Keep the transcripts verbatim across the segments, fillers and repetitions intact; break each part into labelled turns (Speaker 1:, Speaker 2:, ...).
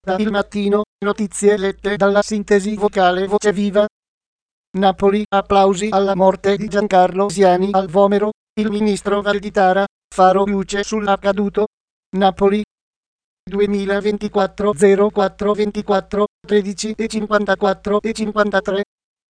Speaker 1: Da Il Mattino, notizie lette dalla sintesi vocale Voce Viva. Napoli, applausi alla morte di Giancarlo Siani al Vomero, il ministro Valditara, faro luce sull'accaduto. Napoli, duemilaventiquattro zero quattro ventiquattro, tredici e cinquantaquattro e cinquantatré.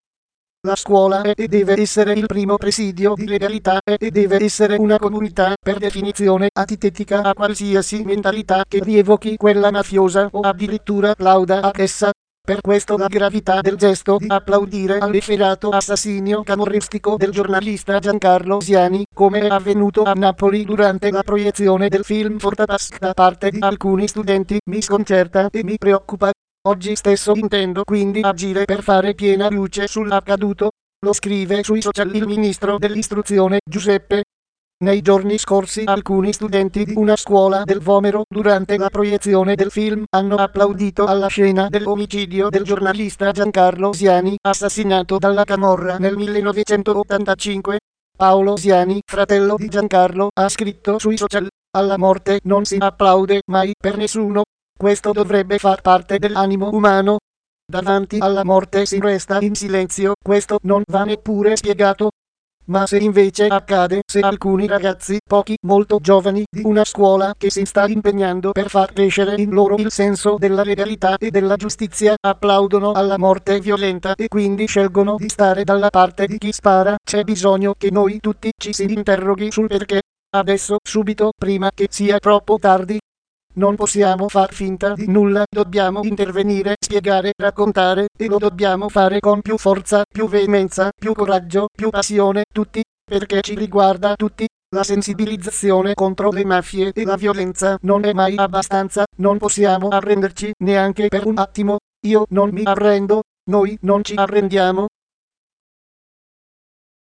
Speaker 1: La scuola è e deve essere il primo presidio di legalità è e deve essere una comunità per definizione antitetica a qualsiasi mentalità che rievochi quella mafiosa o addirittura plauda ad essa. Per questo la gravità del gesto di applaudire all'efferato assassinio camorristico del giornalista Giancarlo Siani, come è avvenuto a Napoli durante la proiezione del film Fortatas da parte di alcuni studenti, mi sconcerta e mi preoccupa. Oggi stesso intendo quindi agire per fare piena luce sull'accaduto. Lo scrive sui social il ministro dell'istruzione Giuseppe. Nei giorni scorsi alcuni studenti di una scuola del Vomero, durante la proiezione del film, hanno applaudito alla scena dell'omicidio del giornalista Giancarlo Siani, assassinato dalla camorra nel millenovecentottantacinque. Paolo Siani, fratello di Giancarlo, ha scritto sui social: alla morte non si applaude mai per nessuno. Questo dovrebbe far parte dell'animo umano. Davanti alla morte si resta in silenzio, questo non va neppure spiegato. Ma se invece accade, se alcuni ragazzi, pochi, molto giovani, di una scuola che si sta impegnando per far crescere in loro il senso della legalità e della giustizia, applaudono alla morte violenta e quindi scelgono di stare dalla parte di chi spara, c'è bisogno che noi tutti ci si interroghi sul perché. Adesso, subito, prima che sia troppo tardi. Non possiamo far finta di nulla, dobbiamo intervenire, spiegare, raccontare, e lo dobbiamo fare con più forza, più veemenza, più coraggio, più passione, tutti, perché ci riguarda tutti. La sensibilizzazione contro le mafie e la violenza non è mai abbastanza, non possiamo arrenderci neanche per un attimo. Io non mi arrendo, noi non ci arrendiamo.